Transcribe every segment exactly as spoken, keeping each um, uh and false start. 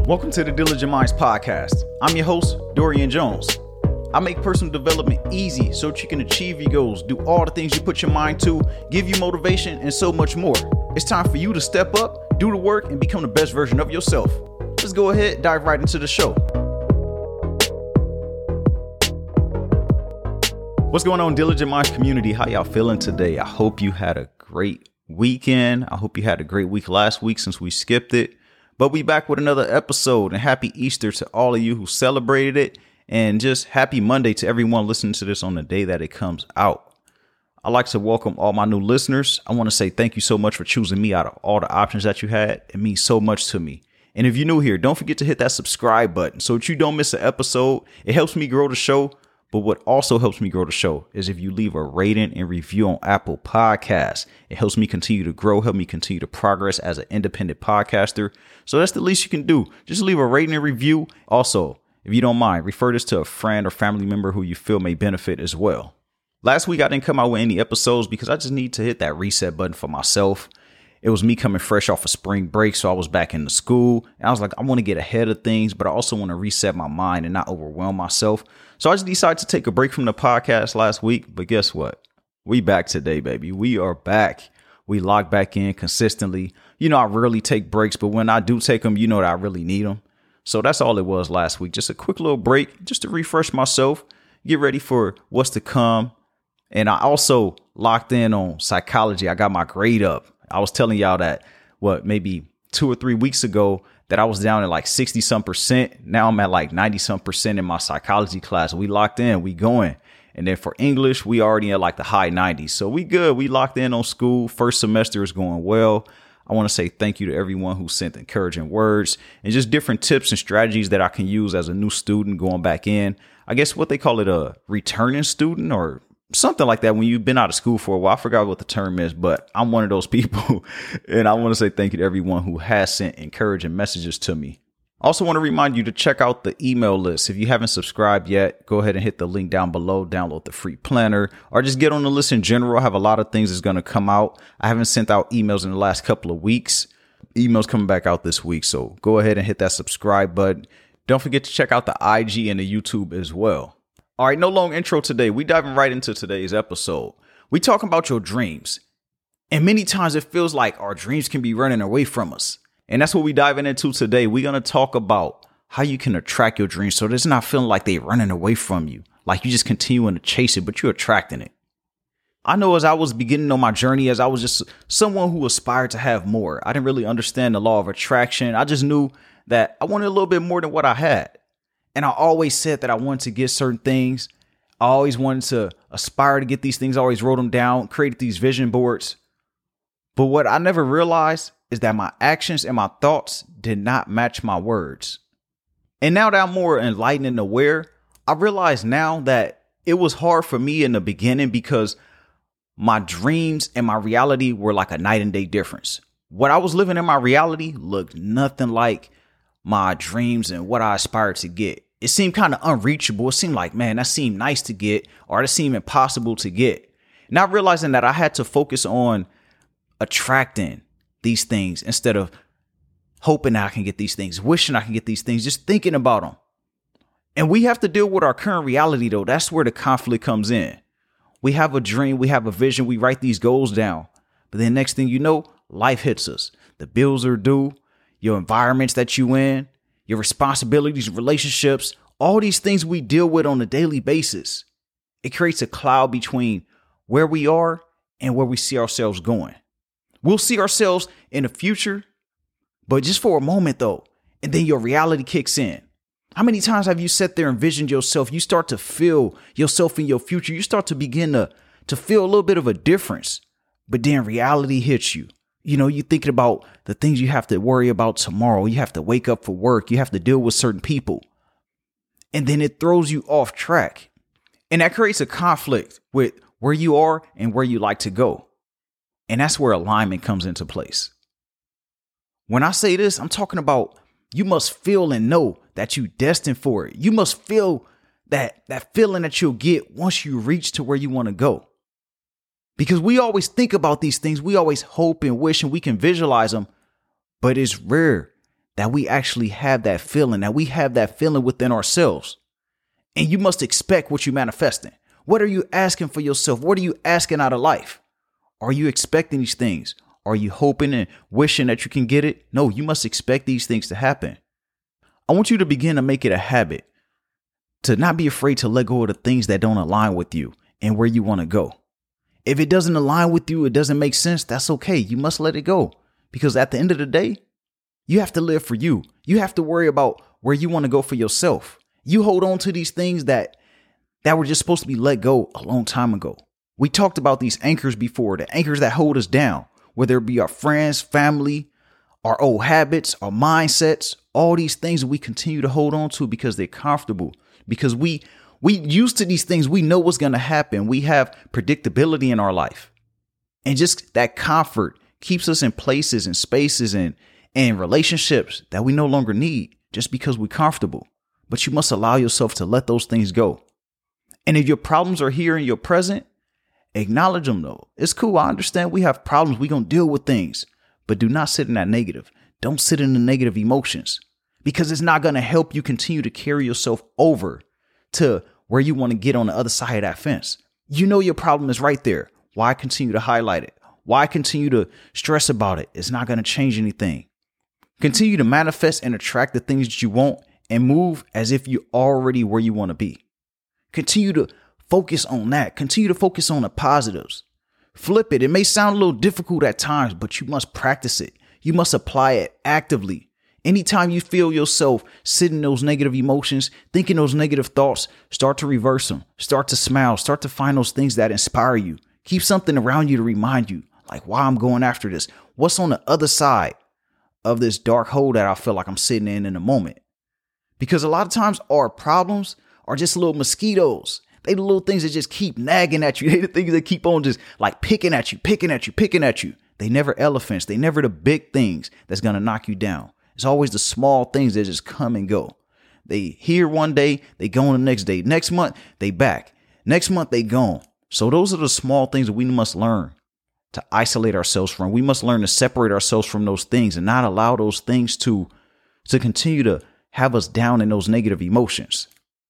Welcome to the Diligent Minds Podcast. I'm your host, Dorian Jones. I make personal development easy so that you can achieve your goals, do all the things you put your mind to, give you motivation, and so much more. It's time for you to step up, do the work, and become the best version of yourself. Let's go ahead, dive right into the show. What's going on, Diligent Minds community? How y'all feeling today? I hope you had a great weekend. I hope you had a great week last week since we skipped it. But we back with another episode, and happy Easter to all of you who celebrated it, and just happy Monday to everyone listening to this on the day that it comes out. I'd like to welcome all my new listeners. I want to say thank you so much for choosing me out of all the options that you had. It means so much to me. And if you're new here, don't forget to hit that subscribe button so that you don't miss an episode. It helps me grow the show. But what also helps me grow the show is if you leave a rating and review on Apple Podcasts. It helps me continue to grow, help me continue to progress as an independent podcaster. So that's the least you can do. Just leave a rating and review. Also, if you don't mind, refer this to a friend or family member who you feel may benefit as well. Last week, I didn't come out with any episodes because I just need to hit that reset button for myself. It was me coming fresh off of spring break, so I was back into school. And I was like, I want to get ahead of things, but I also want to reset my mind and not overwhelm myself. So I just decided to take a break from the podcast last week. But guess what? We back today, baby. We are back. We lock back in consistently. You know, I rarely take breaks, but when I do take them, you know that I really need them. So that's all it was last week. Just a quick little break just to refresh myself, get ready for what's to come. And I also locked in on psychology. I got my grade up. I was telling y'all that, what, maybe two or three weeks ago that I was down at like sixty some percent. Now I'm at like ninety some percent in my psychology class. We locked in, we going. And then for English, we already at like the high nineties. So we good. We locked in on school. First semester is going well. I want to say thank you to everyone who sent encouraging words and just different tips and strategies that I can use as a new student going back in. I guess what they call it, a returning student or something like that when you've been out of school for a while. I forgot what the term is, but I'm one of those people. And I want to say thank you to everyone who has sent encouraging messages to me. Also want to remind you to check out the email list. If you haven't subscribed yet, go ahead and hit the link down below, download the free planner, or just get on the list in general. I have a lot of things that's going to come out. I haven't sent out emails in the last couple of weeks. Emails coming back out this week. So go ahead and hit that subscribe button. Don't forget to check out the I G and the YouTube as well. All right, no long intro today. We diving right into today's episode. We talking about your dreams. And many times it feels like our dreams can be running away from us. And that's what we diving into today. We're going to talk about how you can attract your dreams so it's not feeling like they're running away from you. Like you just continuing to chase it, but you're attracting it. I know as I was beginning on my journey, as I was just someone who aspired to have more, I didn't really understand the law of attraction. I just knew that I wanted a little bit more than what I had. And I always said that I wanted to get certain things. I always wanted to aspire to get these things. I always wrote them down, created these vision boards. But what I never realized is that my actions and my thoughts did not match my words. And now that I'm more enlightened and aware, I realize now that it was hard for me in the beginning because my dreams and my reality were like a night and day difference. What I was living in my reality looked nothing like my dreams and what I aspired to get. It seemed kind of unreachable. It seemed like, man, that seemed nice to get, or it seemed impossible to get. Not realizing that I had to focus on attracting these things instead of hoping I can get these things, wishing I can get these things, just thinking about them. And we have to deal with our current reality, though. That's where the conflict comes in. We have a dream. We have a vision. We write these goals down. But then next thing you know, life hits us. The bills are due. Your environments that you in, your responsibilities, relationships, all these things we deal with on a daily basis. It creates a cloud between where we are and where we see ourselves going. We'll see ourselves in the future, but just for a moment though, and then your reality kicks in. How many times have you sat there and envisioned yourself? You start to feel yourself in your future. You start to begin to, to feel a little bit of a difference, but then reality hits you. You know, you're thinking about the things you have to worry about tomorrow. You have to wake up for work. You have to deal with certain people. And then it throws you off track. And that creates a conflict with where you are and where you like to go. And that's where alignment comes into place. When I say this, I'm talking about you must feel and know that you're destined for it. You must feel that, that feeling that you'll get once you reach to where you want to go. Because we always think about these things. We always hope and wish and we can visualize them. But it's rare that we actually have that feeling, that we have that feeling within ourselves. And you must expect what you're manifesting. What are you asking for yourself? What are you asking out of life? Are you expecting these things? Are you hoping and wishing that you can get it? No, you must expect these things to happen. I want you to begin to make it a habit to not be afraid to let go of the things that don't align with you and where you want to go. If it doesn't align with you, it doesn't make sense, that's okay. You must let it go, because at the end of the day, you have to live for you. You have to worry about where you want to go for yourself. You hold on to these things that that were just supposed to be let go a long time ago. We talked about these anchors before, the anchors that hold us down, whether it be our friends, family, our old habits, our mindsets, all these things that we continue to hold on to because they're comfortable, because we we used to these things. We know what's going to happen. We have predictability in our life, and just that comfort keeps us in places and spaces and and relationships that we no longer need just because we're comfortable. But you must allow yourself to let those things go. And if your problems are here in your present, acknowledge them though. It's cool. I understand we have problems. We're going to deal with things, but do not sit in that negative. Don't sit in the negative emotions, because it's not going to help you continue to carry yourself over to where you want to get on the other side of that fence. You know your problem is right there. Why continue to highlight it? Why continue to stress about it? It's not going to change anything. Continue to manifest and attract the things that you want and move as if you're already where you want to be. Continue to focus on that. Continue to focus on the positives. Flip it. It may sound a little difficult at times, but you must practice it. You must apply it actively. Anytime you feel yourself sitting in those negative emotions, thinking those negative thoughts, start to reverse them. Start to smile. Start to find those things that inspire you. Keep something around you to remind you, like, why I'm going after this. What's on the other side of this dark hole that I feel like I'm sitting in in the moment? Because a lot of times our problems are just little mosquitoes. They the little things that just keep nagging at you. They the things that keep on just like picking at you, picking at you, picking at you. They never elephants. They never the big things that's going to knock you down. It's always the small things that just come and go. They here one day, they go on the next day. Next month, they back. Next month, they gone. So those are the small things that we must learn to isolate ourselves from. We must learn to separate ourselves from those things and not allow those things to, to continue to have us down in those negative emotions.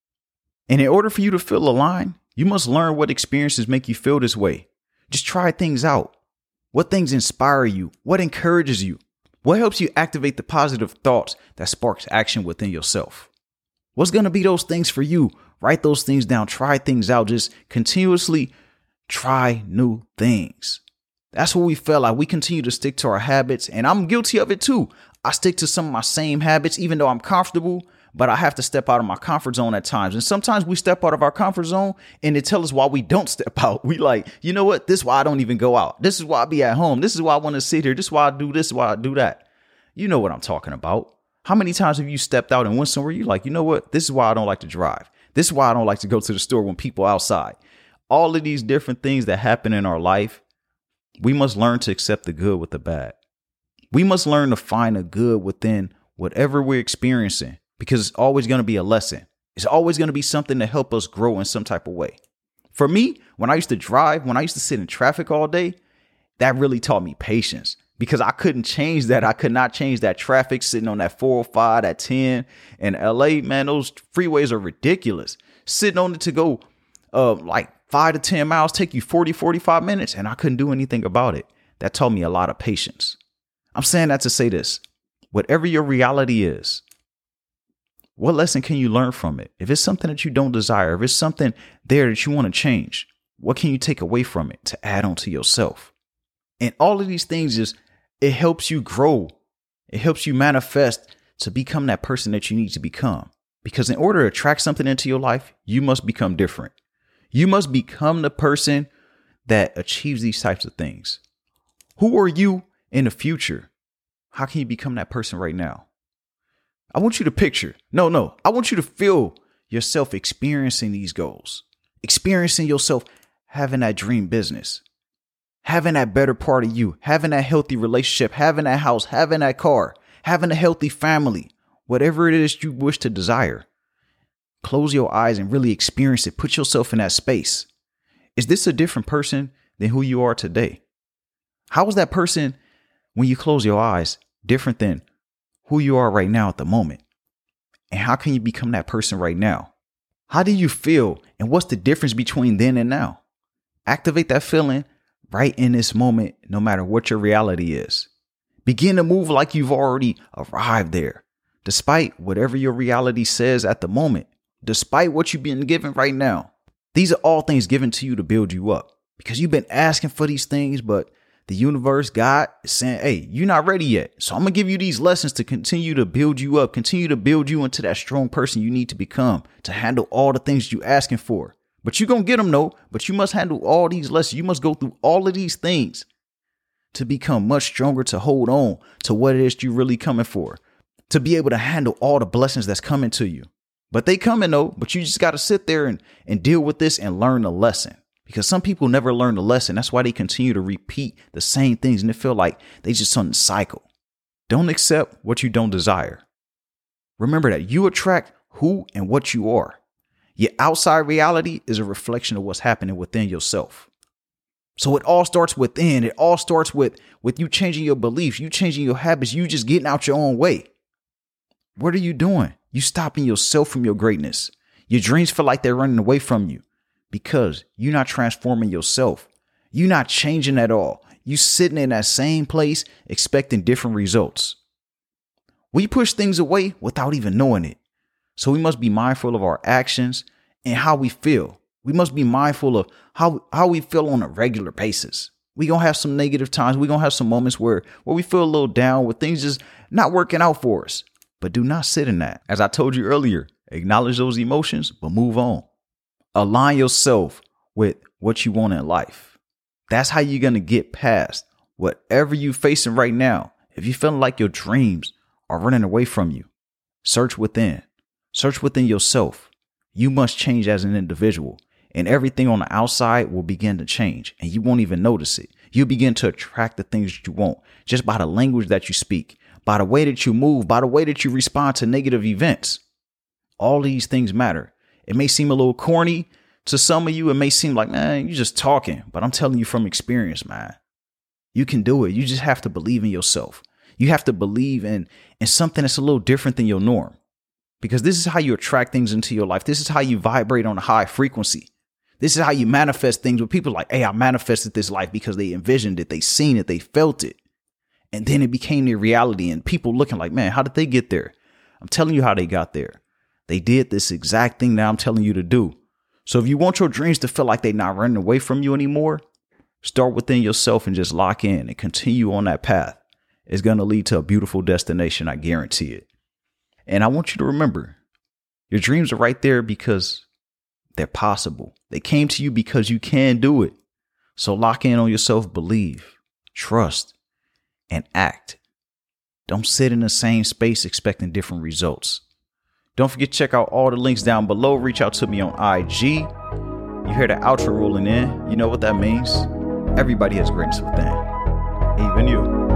And in order for you to feel aligned, you must learn what experiences make you feel this way. Just try things out. What things inspire you? What encourages you? What helps you activate the positive thoughts that sparks action within yourself? What's going to be those things for you? Write those things down. Try things out. Just continuously try new things. That's what we felt like. We continue to stick to our habits, and I'm guilty of it too. I stick to some of my same habits, even though I'm comfortable, but I have to step out of my comfort zone at times. And sometimes we step out of our comfort zone and they tell us why we don't step out. We like, you know what? This is why I don't even go out. This is why I be at home. This is why I want to sit here. This is why I do this. This is why I do that. You know what I'm talking about. How many times have you stepped out and went somewhere you like, you know what? This is why I don't like to drive. This is why I don't like to go to the store when people are outside. All of these different things that happen in our life, we must learn to accept the good with the bad. We must learn to find the good within whatever we're experiencing, because it's always going to be a lesson. It's always going to be something to help us grow in some type of way. For me, when I used to drive, when I used to sit in traffic all day, that really taught me patience, because I couldn't change that. I could not change that traffic sitting on that four oh five, that ten in L A. Man, those freeways are ridiculous. Sitting on it to go uh, like five to ten miles, take you forty, forty-five minutes, and I couldn't do anything about it. That taught me a lot of patience. I'm saying that to say this. Whatever your reality is, what lesson can you learn from it? If it's something that you don't desire, if it's something there that you want to change, what can you take away from it to add on to yourself? And all of these things is, it helps you grow. It helps you manifest to become that person that you need to become. Because in order to attract something into your life, you must become different. You must become the person that achieves these types of things. Who are you in the future? How can you become that person right now? I want you to picture. No, no. I want you to feel yourself experiencing these goals, experiencing yourself having that dream business, having that better part of you, having that healthy relationship, having that house, having that car, having a healthy family, whatever it is you wish to desire. Close your eyes and really experience it. Put yourself in that space. Is this a different person than who you are today? How is that person, when you close your eyes, different than who you are right now at the moment. And how can you become that person right now? How do you feel? And what's the difference between then and now? Activate that feeling right in this moment, no matter what your reality is. Begin to move like you've already arrived there, despite whatever your reality says at the moment, despite what you've been given right now. These are all things given to you to build you up because you've been asking for these things, but the universe, God is saying, hey, you're not ready yet. So I'm going to give you these lessons to continue to build you up, continue to build you into that strong person you need to become to handle all the things you're asking for. But you're going to get them, though. But you must handle all these lessons. You must go through all of these things to become much stronger, to hold on to what it is you're really coming for, to be able to handle all the blessings that's coming to you. But they coming, though. But you just got to sit there and, and deal with this and learn the lesson. Because some people never learn the lesson. That's why they continue to repeat the same things and they feel like they just on the cycle. Don't accept what you don't desire. Remember that you attract who and what you are. Your outside reality is a reflection of what's happening within yourself. So it all starts within. It all starts with, with you changing your beliefs, you changing your habits, you just getting out your own way. What are you doing? You stopping yourself from your greatness. Your dreams feel like they're running away from you. Because you're not transforming yourself. You're not changing at all. You sitting in that same place expecting different results. We push things away without even knowing it. So we must be mindful of our actions and how we feel. We must be mindful of how, how we feel on a regular basis. We're going to have some negative times. We're going to have some moments where, where we feel a little down, where things just not working out for us. But do not sit in that. As I told you earlier, acknowledge those emotions, but move on. Align yourself with what you want in life. That's how you're going to get past whatever you're facing right now. If you're feeling like your dreams are running away from you, search within. Search within yourself. You must change as an individual, and everything on the outside will begin to change, and you won't even notice it. You begin to attract the things that you want just by the language that you speak, by the way that you move, by the way that you respond to negative events. All these things matter. It may seem a little corny to some of you. It may seem like, man, you're just talking. But I'm telling you from experience, man, you can do it. You just have to believe in yourself. You have to believe in, in something that's a little different than your norm. Because this is how you attract things into your life. This is how you vibrate on a high frequency. This is how you manifest things with people like, hey, I manifested this life because they envisioned it. They seen it. They felt it. And then it became their reality. And people looking like, man, how did they get there? I'm telling you how they got there. They did this exact thing that I'm telling you to do. So if you want your dreams to feel like they're not running away from you anymore, start within yourself and just lock in and continue on that path. It's going to lead to a beautiful destination. I guarantee it. And I want you to remember, your dreams are right there because they're possible. They came to you because you can do it. So lock in on yourself, believe, trust, and act. Don't sit in the same space expecting different results. Don't forget to check out all the links down below. Reach out to me on I G. You hear the outro rolling in. You know what that means. Everybody has greatness within, even you.